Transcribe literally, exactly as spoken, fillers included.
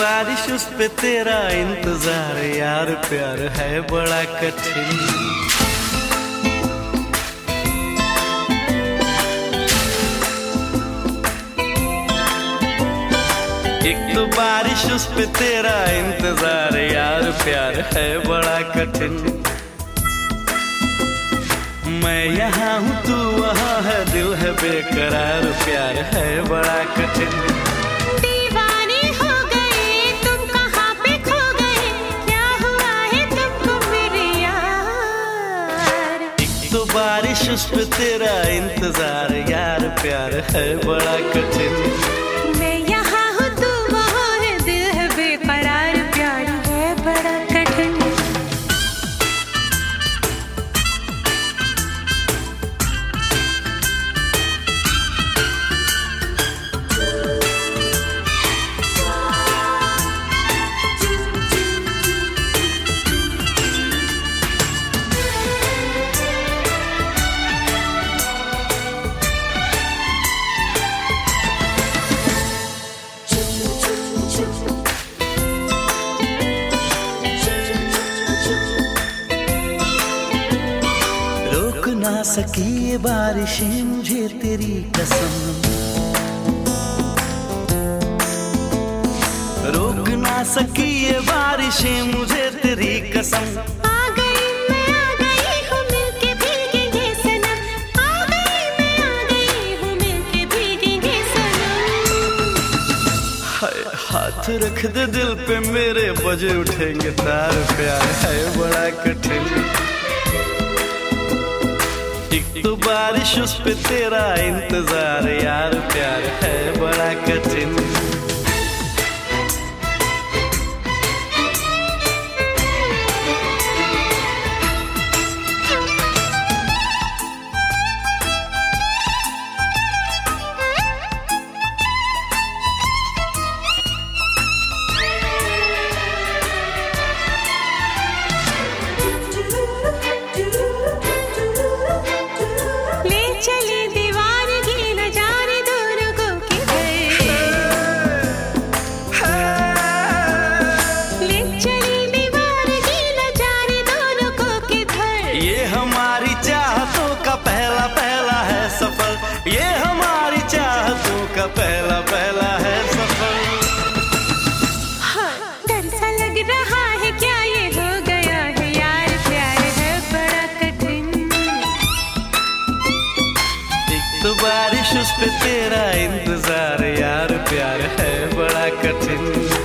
बारिश उस पे तेरा इंतजार, यार प्यार है बड़ा कठिन। एक तो बारिश उस पे तेरा इंतजार, यार प्यार है बड़ा कठिन। मैं यहाँ हूँ तू वहाँ है, दिल है बेकरार, प्यार है बड़ा कठिन। दीवाने हो गए तुम, कहाँ पे खो गए, क्या हुआ है तुमको मेरे यार। एक तो बारिश उस पे तेरा इंतजार, यार प्यार है बड़ा कठिन। मैं यहाँ हूँ तू वहाँ है, दिल है बेकरार, प्यार है बड़ा कठिन। रोक ना सकी ये बारिशें मुझे तेरी कसम, रोक ना सकी ये बारिशें मुझे तेरी कसम। आ गई मैं आ गई हूँ मिलके भीगेंगे सनम, आ गई मैं आ गई हूँ मिलके भीगेंगे सनम। हाय हाथ रख दे दिल पे मेरे, बजे उठेंगे तार, प्यार है बड़ा कठिन। एक तो बारिश उस पे तेरा इंतजार, यार प्यार है बड़ा कठिन। ये हमारी चाहतों का पहला पहला है सफर। हाँ, डर सा लग रहा है क्या ये हो गया है यार, प्यार है बड़ा कठिन। एक तो बारिश उस पे तेरा इंतजार, यार प्यार है बड़ा कठिन।